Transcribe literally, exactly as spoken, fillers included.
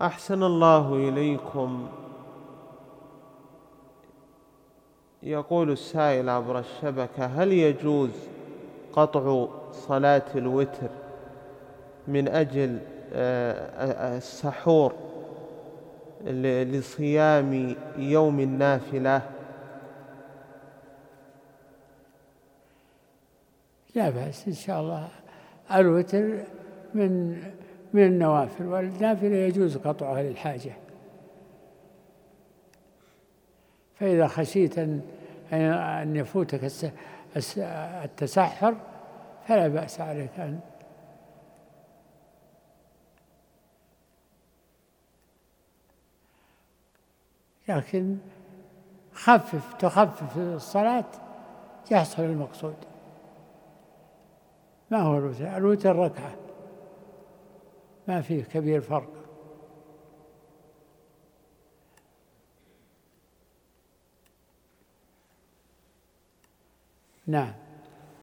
أحسن الله إليكم. يقول السائل عبر الشبكة: هل يجوز قطع صلاة الوتر من أجل السحور لصيام يوم النافلة؟ لا بأس إن شاء الله. الوتر من من النوافل، والنافلة يجوز قطعها للحاجة. فإذا خشيت أن يفوتك التسحر فلا بأس عليك أن لكن خفف تخفف الصلاة يحصل المقصود. ما هو الوتر؟ الوتر ركعة، ما فيه كبير فرق. نعم.